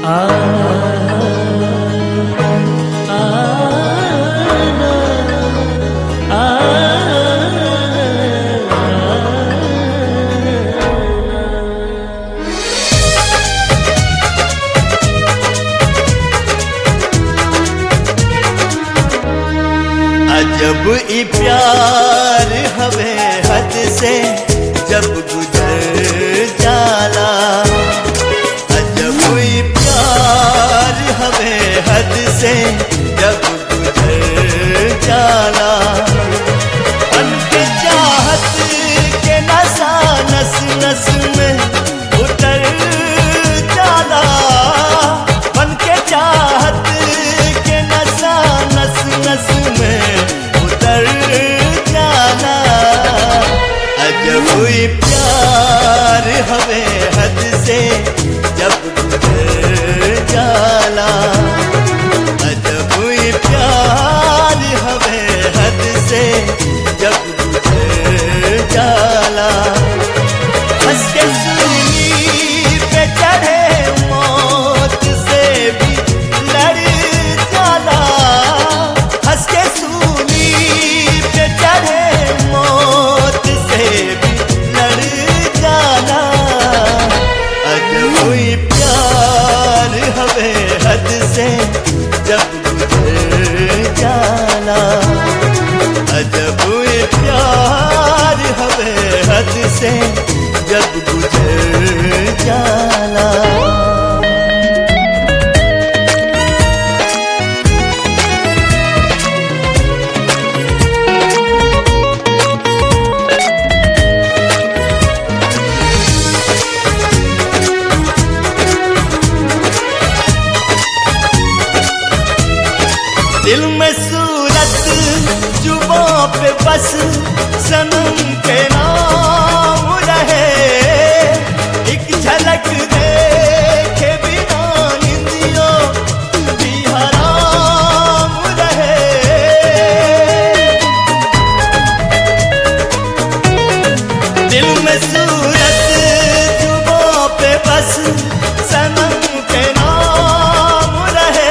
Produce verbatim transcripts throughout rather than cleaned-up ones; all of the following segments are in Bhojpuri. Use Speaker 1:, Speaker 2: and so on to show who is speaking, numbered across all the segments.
Speaker 1: जब ई प्यार हवे हद से जब गुजर जाला, जब ई प्यार हवे हद से जब गुजर जाला, बन के चाहत के नशा नस नस में उतर जाला, बन के चाहत के नशा नस नस में जाला। जब कोई प्यार हवे हद से जब गुजर जाला, जब कोई प्यार हवे हद से जब गुजर जाला, हंस के सूली पे चढ़े मौत से भी लड़ जाला, हंस के सूली पे चढ़े मौत से भी लड़ जाला। जब कोई प्यार हवे हद से जब गुजर जाला, जब कोई प्यार हवे हद से जब गुजर जाला। दिल में सूरत जुबां पे बस सनम के नाम रहे, एक झलक देखे बिना निंदियों भी हराम रहे। दिल में सूरत जुबां पे बस सनम के नाम रहे,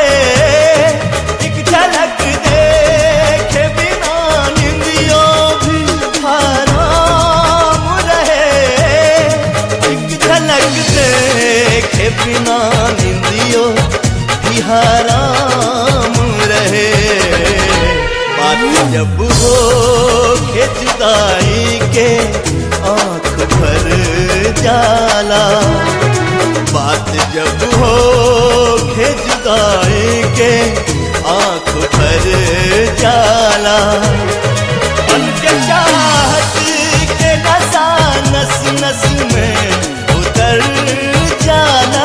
Speaker 1: झलक देखे बिना निंदियों भी हराम रहे, एक झलक देखे बिना निंदियों भी हराम रहे। बात जब हो के जुदाई के आँख भर जाला, बात जब हो के जुदाई के आँख भर जाला, बन के चाहत के नशा नस नस में उतर जाला।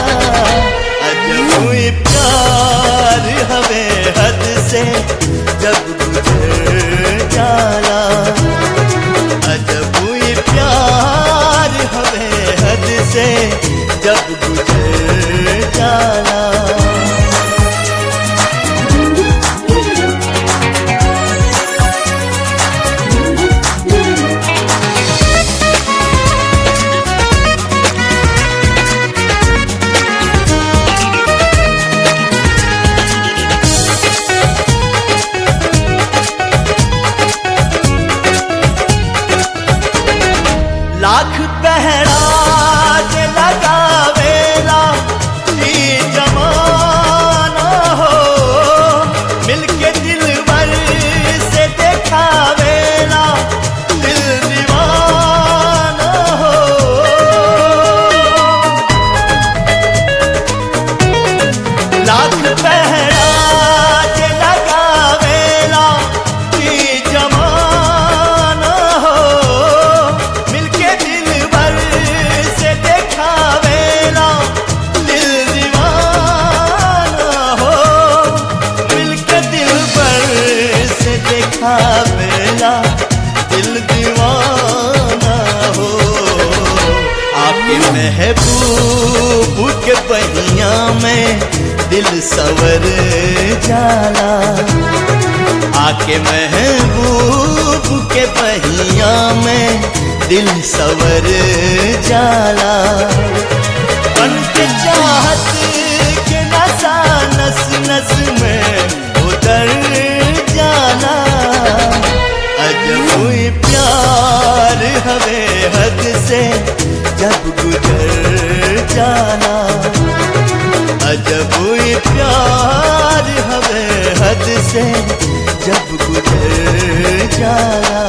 Speaker 1: जब कोई प्यार हवे हद से जब गुजर जाला, जब कोई प्यार हवे हद से जब गुजर जाला। लाख पहराज लगावेला ई जमाना हो, मिलके दिलबर से देखावेला दिल दीवाना हो। लाख पहराज लगावेला ई जमाना हो, से देखावेला दिल दीवाना हो, मिलके दिल पर से देखावेला दिल दीवाना हो। आपके महबूब के बहिया में दिल सवर जाला, आके महबूब के बहिया में दिल सवर जाला, बन के चाहत से जब गुजर जाना। अजब ये प्यार हवे हद से जब गुजर जाना।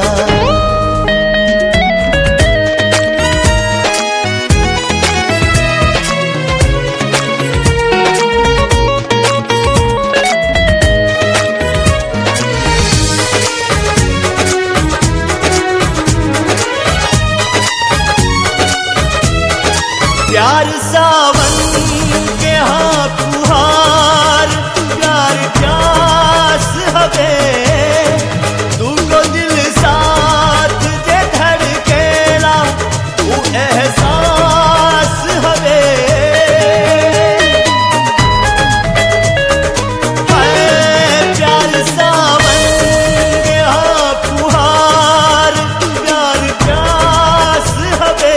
Speaker 1: प्यार सावन के हाँ फुहार, प्यार प्यास हवे तू को दिल साथ जे धड़केला तू एहसास हवे। हाय प्यार सावन के हाँ फुहार, प्यार प्यास हवे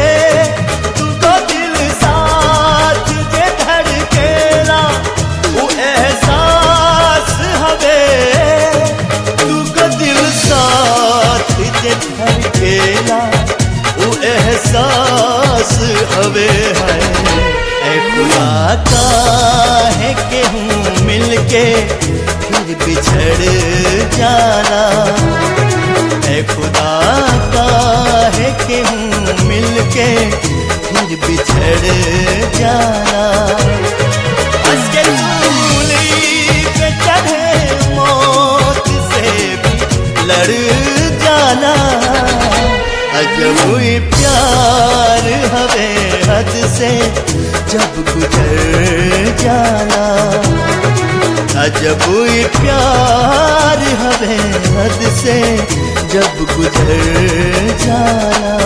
Speaker 1: धड़केला वो एहसास हवे है। ऐ खुदा काहे के हूँ मिलके फिर बिछड़ जाना। ऐ खुदा काहे के हूँ मिलके फिर बिछड़ जाना। हंस के सूली पे चढ़े मौत से भी लड़ जाना। अजब ये प्यार हवे हद से जब गुजर जाना। अजब ये प्यार हवे हद से जब गुजर जाना।